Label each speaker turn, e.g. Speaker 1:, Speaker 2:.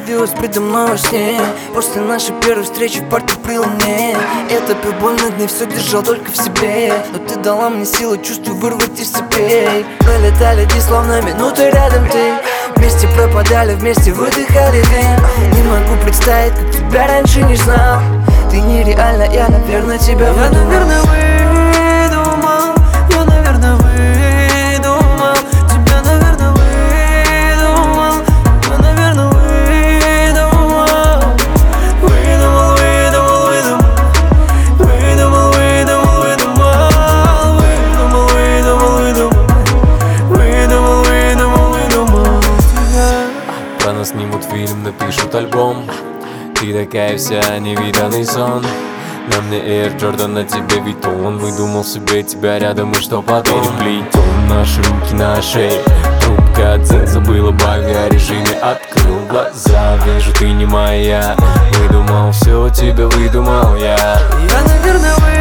Speaker 1: явилась предо мной во сне. После нашей первой встречи в парке при луне. Это пил больно дней, все держал только в себе. Но ты дала мне силы, чувствую, вырвать из цепей. Пролетали дни, словно минуты рядом ты. Вместе пропадали, вместе выдыхали дым. Не могу представить, как тебя раньше не знал. Ты нереальна, я, наверное, тебя выдумал.
Speaker 2: Я, наверное, выдумал. Я, наверное, выдумал. Тебя, наверное, выдумал. Я, наверное, выдумал. Выдумал, выдумал, выдумал. Выдумал, выдумал, выдумал. Выдумал, выдумал, выдумал. Выдумал, выдумал, выдумал тебя.
Speaker 3: Про нас снимут фильм, напишут альбом. Ты такая вся, невиданный сон. На мне Air Jordan, на тебе Vuitton. Выдумал себе тебя рядом, и что потом? Переплетем наши руки на шее. Трубка от дзен, было в авиарежиме. Открыл глаза, вижу, ты не моя. Выдумал все, тебя выдумал я.
Speaker 2: Я, наверное,